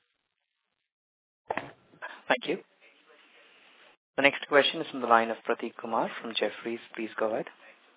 Thank you. The next question is from the line of Prateek Kumar from Jefferies. Please go ahead.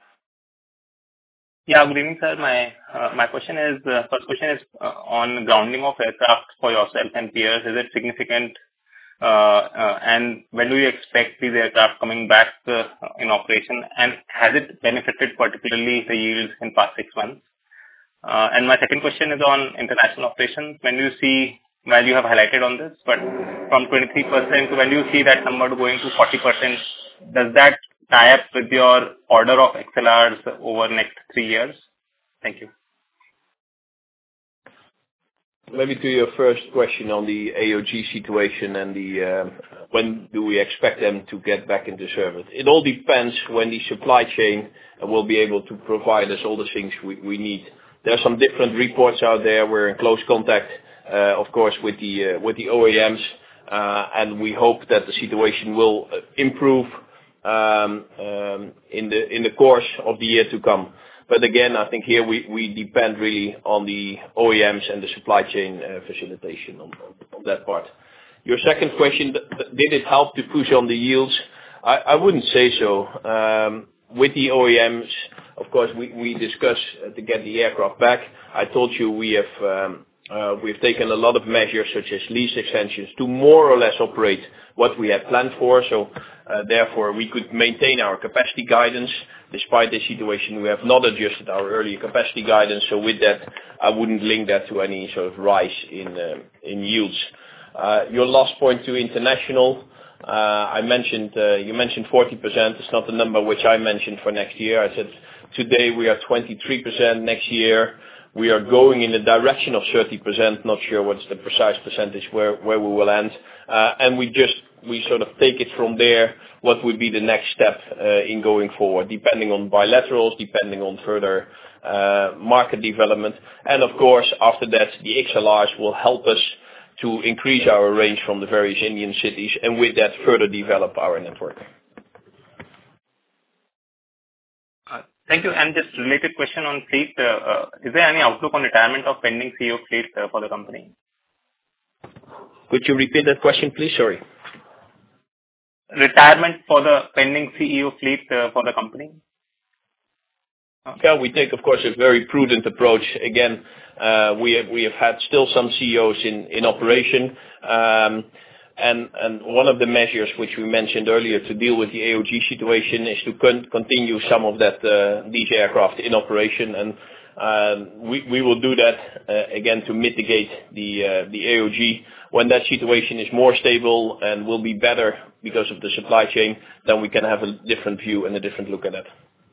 Yeah, good evening, sir. My question is, first question is on grounding of aircraft for yourself and peers. Is it significant? And when do you expect these aircraft coming back in operation? And has it benefited particularly the yields in past 6 months? And my second question is on international operations. When do you see, well, you have highlighted on this, but from 23%, when do you see that number going to 40%? Does that tie up with your order of XLRs over the next 3 years? Thank you. Maybe to your first question on the AOG situation and the when do we expect them to get back into service? It all depends when the supply chain will be able to provide us all the things we need. There are some different reports out there. We're in close contact, of course, with the OEMs, and we hope that the situation will improve in the course of the year to come. But again, I think here we depend really on the OEMs and the supply chain facilitation on that part. Your second question, did it help to push on the yields? I wouldn't say so. With the OEMs, of course, we discuss to get the aircraft back. I told you we've taken a lot of measures such as lease extensions to more or less operate what we had planned for. So therefore, we could maintain our capacity guidance. Despite the situation, we have not adjusted our earlier capacity guidance. So with that, I wouldn't link that to any sort of rise in yields. Your last point to international, you mentioned 40%. It's not the number which I mentioned for next year. I said today we are 23%. Next year we are going in the direction of 30%. Not sure what's the precise percentage where we will end. And we sort of take it from there. What would be the next step in going forward, depending on bilaterals, depending on further market development. And of course, after that, the XLRs will help us to increase our range from the various Indian cities, and with that, further develop our network. Thank you. And just related question on fleet, is there any outlook on retirement of pending CEO fleet for the company? Could you repeat that question, please? Sorry. Retirement for the pending CEO fleet for the company? Yeah, we take, of course, a very prudent approach. Again, we have had still some CEOs in operation. And one of the measures which we mentioned earlier to deal with the AOG situation is to continue some of these aircraft in operation. And We will do that again to mitigate the AOG. When that situation is more stable and will be better because of the supply chain, then we can have a different view and a different look at it.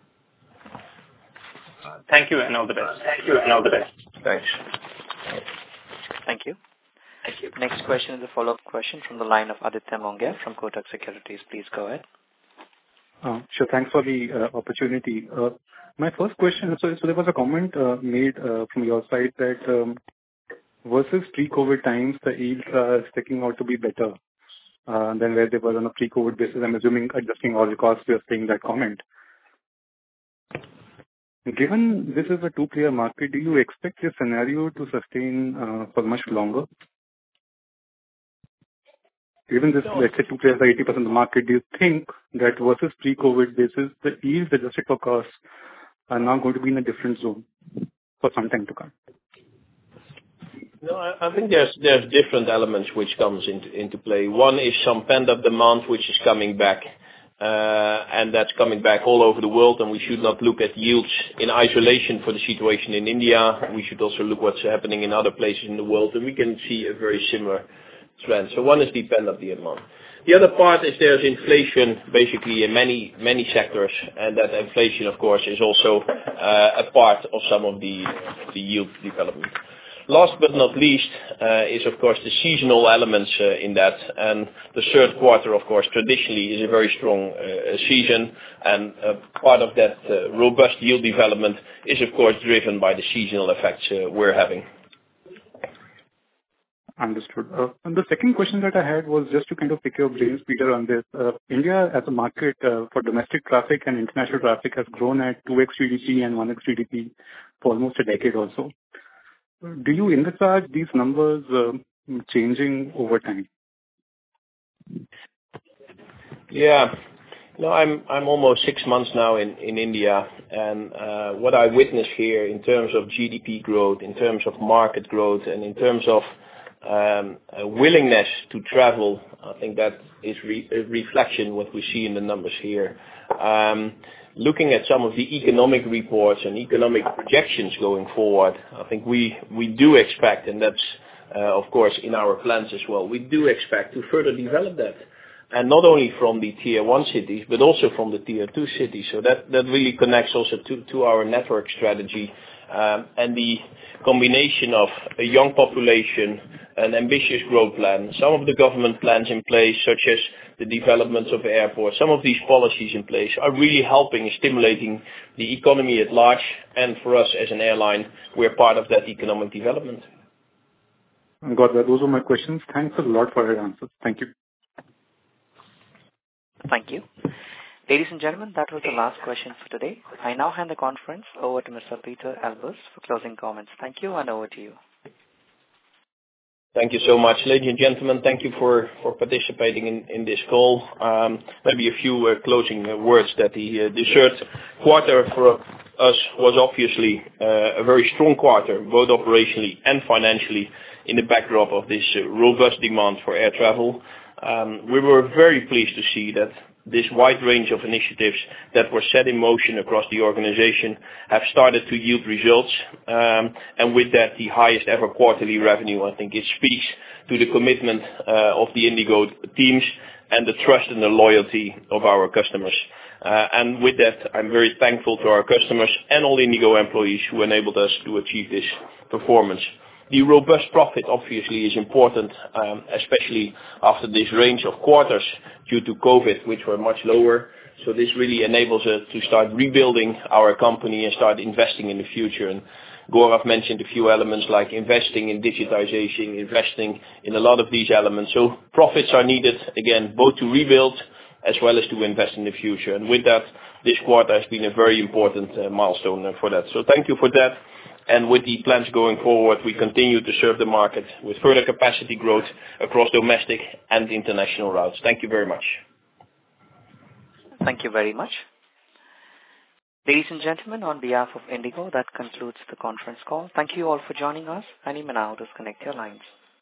Thank you and all the best. Thanks. Thank you. Next question is a follow-up question from the line of Aditya Mongia from Kotak Securities. Please go ahead. Sure. Thanks for the opportunity. My first question, so there was a comment made from your side that versus pre-COVID times, the yields are sticking out to be better than where they were on a pre-COVID basis. I'm assuming adjusting all the costs, we are saying that comment. Given this is a two-player market, do you expect this scenario to sustain for much longer? Given this, let's say two players are 80% of the market, do you think that versus pre-COVID basis, the yields adjusted for costs are now going to be in a different zone for some time to come? No, I think there's different elements which comes into play. One is some pent-up demand which is coming back, and that's coming back all over the world, and we should not look at yields in isolation for the situation in India. We should also look what's happening in other places in the world, and we can see a very similar trend. So one is the pent-up demand. The other part is there's inflation basically in many sectors, and that inflation, of course, is also a part of some of the yield development. Last but not least is, of course, the seasonal elements in that. And the third quarter, of course, traditionally is a very strong season. And part of that robust yield development is, of course, driven by the seasonal effects we're having. Understood. And the second question that I had was just to kind of pick your brains, Peter, on this. India as a market for domestic traffic and international traffic has grown at 2x GDP and 1x GDP for almost a decade or so. Do you envisage these numbers changing over time? Yeah. No, I'm almost 6 months now in India, and what I witness here in terms of GDP growth, in terms of market growth, and in terms of willingness to travel, I think that is a reflection what we see in the numbers here. Looking at some of the economic reports and economic projections going forward, I think we do expect, and that's of course in our plans as well, we do expect to further develop that. And not only from the tier 1 cities, but also from the tier 2 cities. So that really connects also to our network strategy. And the combination of a young population, an ambitious growth plan, some of the government plans in place, such as the developments of airports, some of these policies in place are really helping and stimulating the economy at large. And for us as an airline, we're part of that economic development. Got that. Those are my questions. Thanks a lot for your answers. Thank you. Thank you. Ladies and gentlemen, that was the last question for today. I now hand the conference over to Mr. Pieter Elbers for closing comments. Thank you, and over to you. Thank you so much. Ladies and gentlemen, thank you for participating in this call. Maybe a few closing words that the third quarter for us was obviously a very strong quarter, both operationally and financially, in the backdrop of this robust demand for air travel. We were very pleased to see that this wide range of initiatives that were set in motion across the organization have started to yield results. And with that, the highest ever quarterly revenue. I think it speaks to the commitment of the IndiGo teams and the trust and the loyalty of our customers. And with that, I'm very thankful to our customers and all IndiGo employees who enabled us to achieve this performance. The robust profit obviously is important, especially after this range of quarters due to COVID, which were much lower. So this really enables us to start rebuilding our company and start investing in the future. And Gaurav mentioned a few elements like investing in digitization, investing in a lot of these elements. So profits are needed, again, both to rebuild as well as to invest in the future. And with that, this quarter has been a very important milestone for that. So thank you for that. And with the plans going forward, we continue to serve the market with further capacity growth across domestic and international routes. Thank you very much. Thank you very much. Ladies and gentlemen, on behalf of IndiGo, that concludes the conference call. Thank you all for joining us, and you may now disconnect your lines.